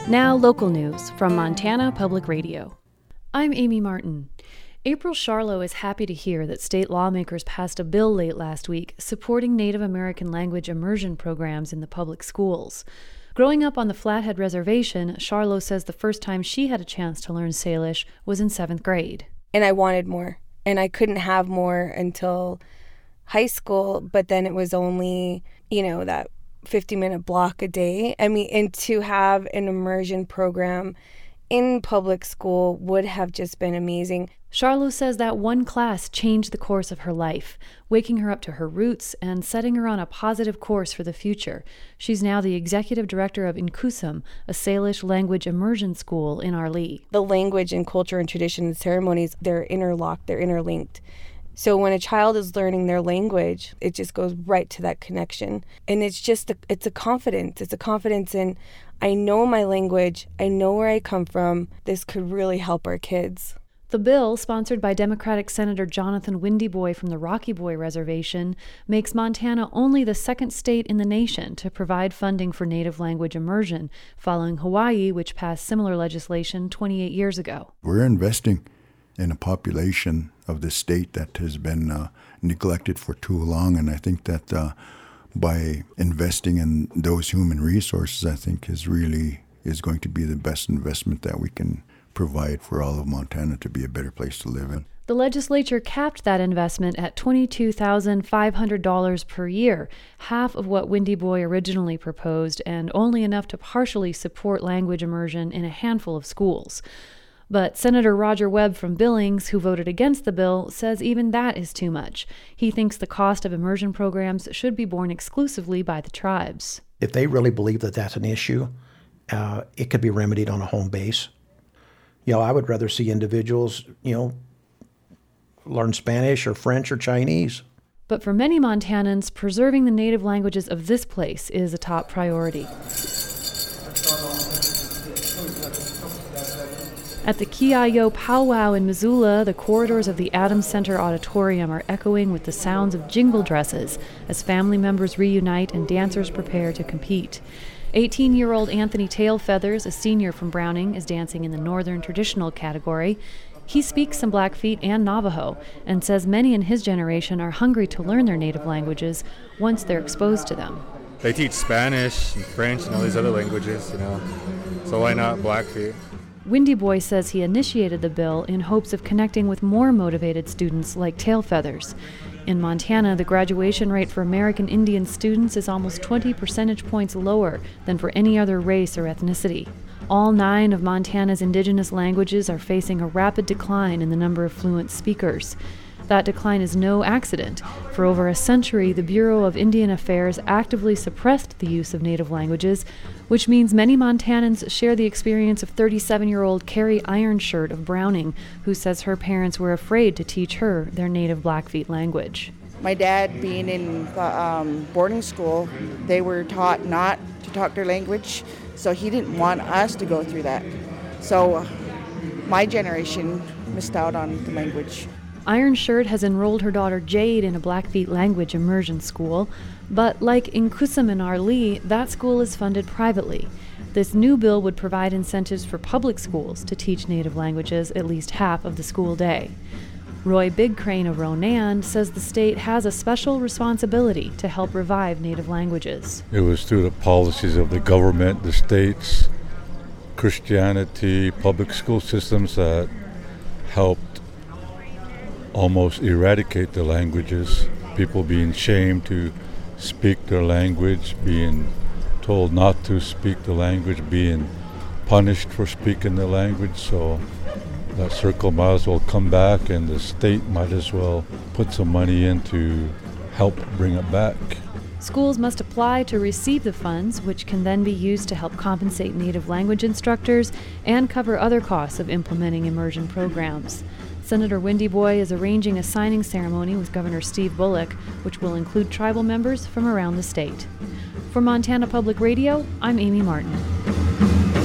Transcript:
Now, local news from Montana Public Radio. I'm Amy Martin. April Charlo is happy to hear that state lawmakers passed a bill late last week supporting Native American language immersion programs in the public schools. Growing up on the Flathead Reservation, Charlo says the first time she had a chance to learn Salish was in 7th grade. And I wanted more, and I couldn't have more until high school, but then it was only, that 50-minute block a day. And to have an immersion program in public school would have just been amazing. Charlo says that one class changed the course of her life, waking her up to her roots and setting her on a positive course for the future. She's now the executive director of Inkusum, a Salish language immersion school in Arlee. The language and culture and tradition and ceremonies, they're interlocked, they're interlinked. So when a child is learning their language, it just goes right to that connection. And it's a confidence. It's a confidence in, I know my language, I know where I come from. This could really help our kids. The bill, sponsored by Democratic Senator Jonathan Windyboy from the Rocky Boy Reservation, makes Montana only the second state in the nation to provide funding for Native language immersion, following Hawaii, which passed similar legislation 28 years ago. We're investing in a population of the state that has been neglected for too long, and I think that by investing in those human resources, I think is going to be the best investment that we can provide for all of Montana to be a better place to live in. The legislature capped that investment at $22,500 per year, half of what Windyboy originally proposed, and only enough to partially support language immersion in a handful of schools. But Senator Roger Webb from Billings, who voted against the bill, says even that is too much. He thinks the cost of immersion programs should be borne exclusively by the tribes. If they really believe that that's an issue, it could be remedied on a home base. I would rather see individuals, learn Spanish or French or Chinese. But for many Montanans, preserving the native languages of this place is a top priority. At the Kiayo Powwow in Missoula, the corridors of the Adams Center Auditorium are echoing with the sounds of jingle dresses as family members reunite and dancers prepare to compete. 18-year-old Anthony Tailfeathers, a senior from Browning, is dancing in the Northern Traditional category. He speaks some Blackfeet and Navajo and says many in his generation are hungry to learn their native languages once they're exposed to them. They teach Spanish and French and all these other languages, so why not Blackfeet? Windyboy says he initiated the bill in hopes of connecting with more motivated students like Tailfeathers. In Montana, the graduation rate for American Indian students is almost 20 percentage points lower than for any other race or ethnicity. All 9 of Montana's indigenous languages are facing a rapid decline in the number of fluent speakers. That decline is no accident. For over a century, the Bureau of Indian Affairs actively suppressed the use of native languages, which means many Montanans share the experience of 37-year-old Carrie Ironshirt of Browning, who says her parents were afraid to teach her their native Blackfeet language. My dad, being in boarding school, they were taught not to talk their language, so he didn't want us to go through that. So my generation missed out on the language. Ironshirt has enrolled her daughter Jade in a Blackfeet language immersion school, but like Inkusum and Arlee, that school is funded privately. This new bill would provide incentives for public schools to teach native languages at least half of the school day. Roy Big Crane of Ronan says the state has a special responsibility to help revive native languages. It was through the policies of the government, the states, Christianity, public school systems that helped almost eradicate the languages, people being shamed to speak their language, being told not to speak the language, being punished for speaking the language. So that circle might as well come back, and the state might as well put some money in to help bring it back. Schools must apply to receive the funds, which can then be used to help compensate native language instructors and cover other costs of implementing immersion programs. Senator Windyboy is arranging a signing ceremony with Governor Steve Bullock, which will include tribal members from around the state. For Montana Public Radio, I'm Amy Martin.